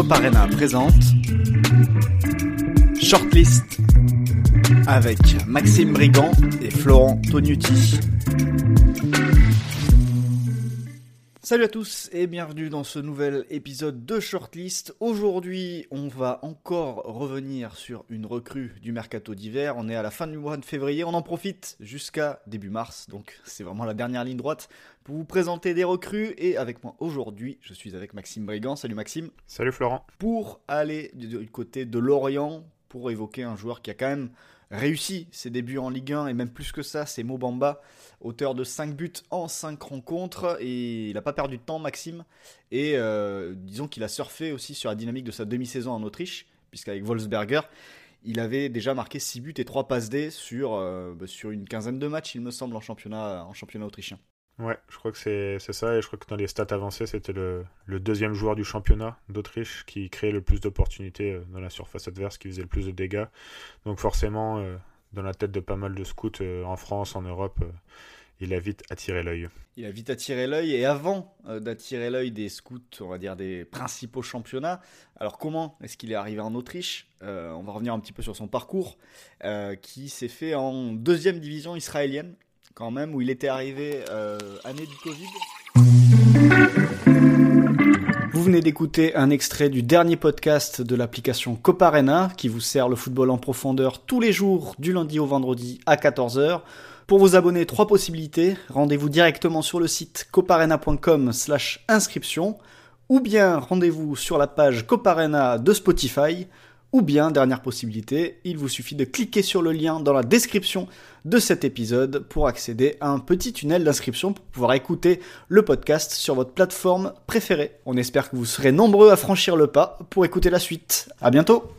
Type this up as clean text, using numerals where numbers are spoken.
Coparena présente Shortlist avec Maxime Brigand et Florent Tognuti. Salut à tous et bienvenue dans ce nouvel épisode de Shortlist. Aujourd'hui, on va encore revenir sur une recrue du mercato d'hiver. On est à la fin du mois de février, on en profite jusqu'à début mars. Donc c'est vraiment la dernière ligne droite pour vous présenter des recrues. Et avec moi aujourd'hui, je suis avec Maxime Brigand. Salut Maxime. Salut Florent. Pour aller du côté de Lorient, pour évoquer un joueur qui a quand même réussi ses débuts en Ligue 1 et même plus que ça, c'est Mo Bamba, auteur de 5 buts en 5 rencontres, et il n'a pas perdu de temps Maxime, et disons qu'il a surfé aussi sur la dynamique de sa demi-saison en Autriche, puisqu'avec Wolfsberger, il avait déjà marqué 6 buts et 3 passes D sur une quinzaine de matchs, il me semble, en championnat autrichien. Ouais, je crois que c'est ça, et je crois que dans les stats avancées, c'était le deuxième joueur du championnat d'Autriche qui créait le plus d'opportunités dans la surface adverse, qui faisait le plus de dégâts. Donc forcément, dans la tête de pas mal de scouts en France, en Europe, il a vite attiré l'œil. Il a vite attiré l'œil, et avant d'attirer l'œil des scouts, on va dire des principaux championnats, alors comment est-ce qu'il est arrivé en Autriche ? On va revenir un petit peu sur son parcours, qui s'est fait en deuxième division israélienne, quand même, où il était arrivé année du Covid. Vous venez d'écouter un extrait du dernier podcast de l'application Coparena, qui vous sert le football en profondeur tous les jours, du lundi au vendredi à 14h. Pour vous abonner, 3 possibilités. Rendez-vous directement sur le site coparena.com/inscription, ou bien rendez-vous sur la page Coparena de Spotify, ou bien, dernière possibilité, il vous suffit de cliquer sur le lien dans la description de cet épisode pour accéder à un petit tunnel d'inscription pour pouvoir écouter le podcast sur votre plateforme préférée. On espère que vous serez nombreux à franchir le pas pour écouter la suite. À bientôt!